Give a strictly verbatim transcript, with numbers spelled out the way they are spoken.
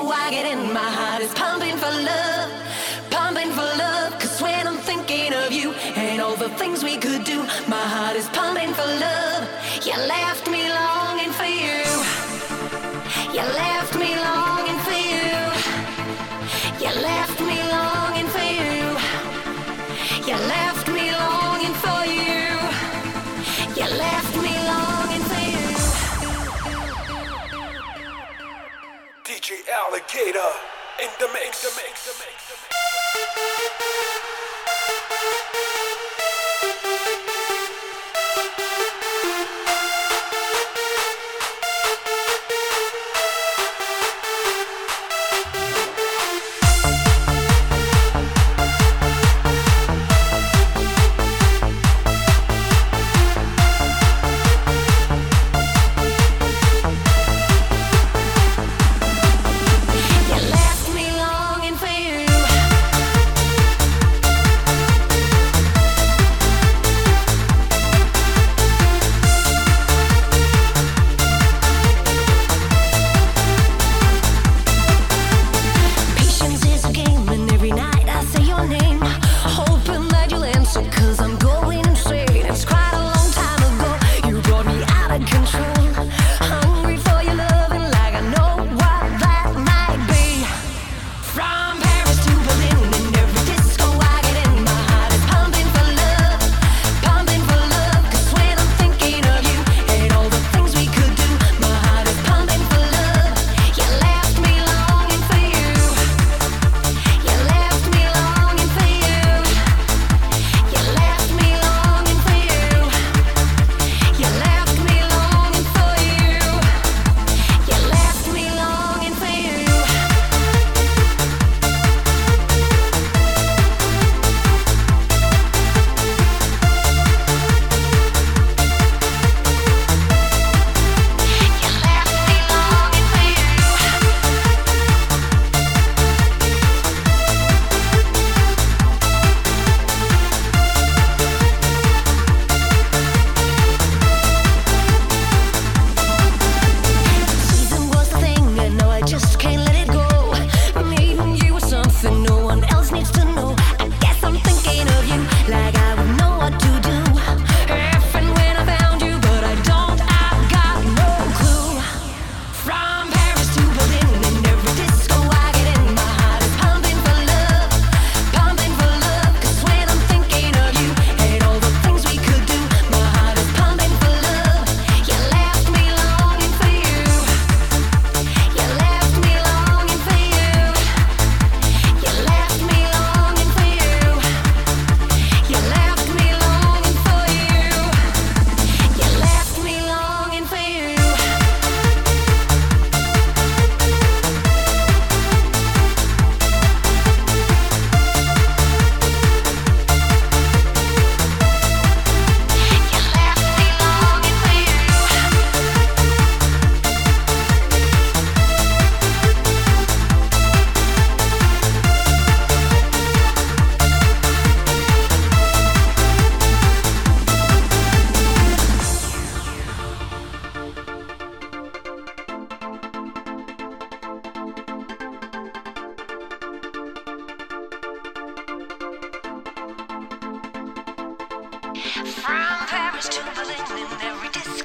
I get in, my heart is pumping for love, pumping for love. Cause when I'm thinking of you and all the things we could do, my heart is pumping for love. You left me longing for you. You left me longing for you. You left me longing for you. You left me longing for you. You left me longing for you. D J Alligator in the mix, the mix, the mix, the mix. From Paris to Berlin in every distance.